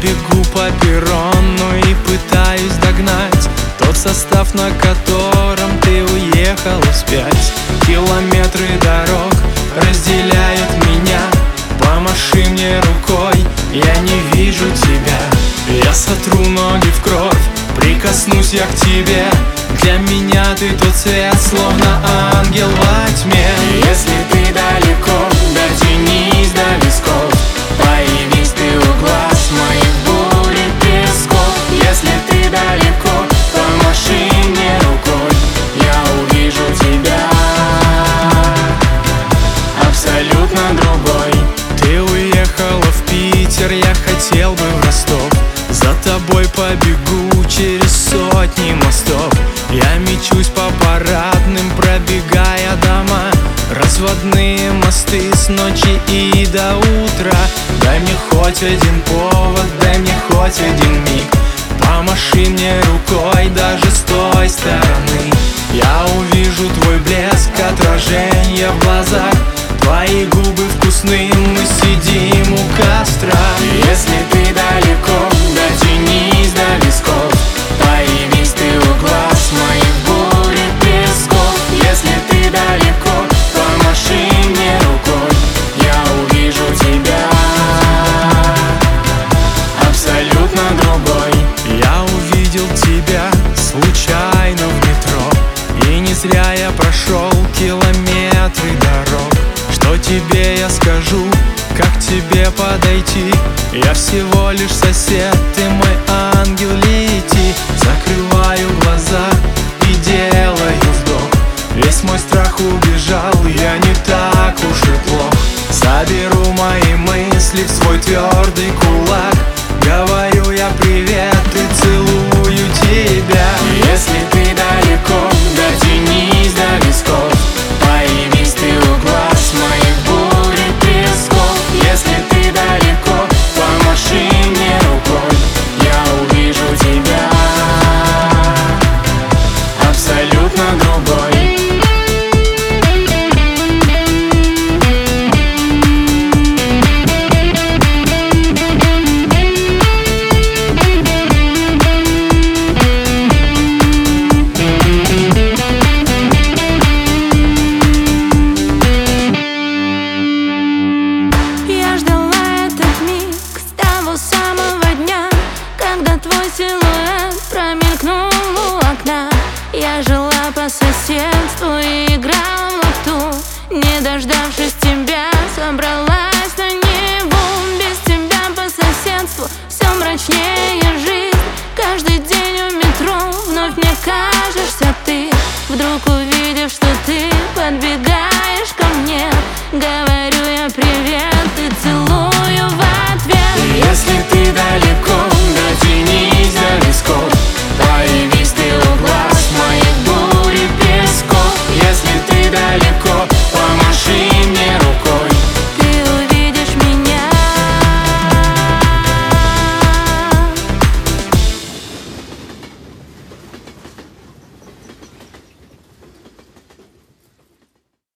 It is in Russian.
бегу по перрону и пытаюсь догнать тот состав, на котором ты уехала вспять. Километры дорог разделяют меня. Помаши мне рукой, я не вижу тебя. Я сотру ноги в кровь, прикоснусь я к тебе. Для меня ты тот свет, словно ангел во тьме. Если ты далеко, дотянись до висков. Появись ты у глаз моих бурь и песков. Если ты далеко, помаши мне рукой, я увижу тебя абсолютно другой. Ты уехала в Питер, я хотел бы в Ростов. За тобой побегу через сотни мостов. Я мечусь по парадным, пробегая дома. Разводные мосты с ночи и до утра. Дай мне хоть один повод, дай мне хоть один миг. Помаши мне рукой даже с той стороны. Я увижу твой блеск, отражение в глазах. Твои губы вкусны, мы сидим у костра. Если ты далеко, дотянись до висков. Появись ты у глаз моих бурь и песков. Если ты далеко, помаши мне рукой, я увижу тебя абсолютно другой. Я увидел тебя случайно в метро, и не зря я прошел километры дорог. Что тебе я скажу, как к тебе подойти? Я всего лишь сосед, ты мой ангел, лети. Закрываю глаза и делаю вдох. Весь мой страх убежал, я не так уж и плох. Соберу мои мысли в свой твердый кулак. Говорю я привет и целую тебя. Если ты далеко, дотянись до висков. Появись ты у глаз моих бурь и песков. Если ты далеко, помаши мне рукой, я увижу тебя абсолютно другой. Твой силуэт промелькнул у окна. Я жила по соседству и играла в лапту, не дождавшись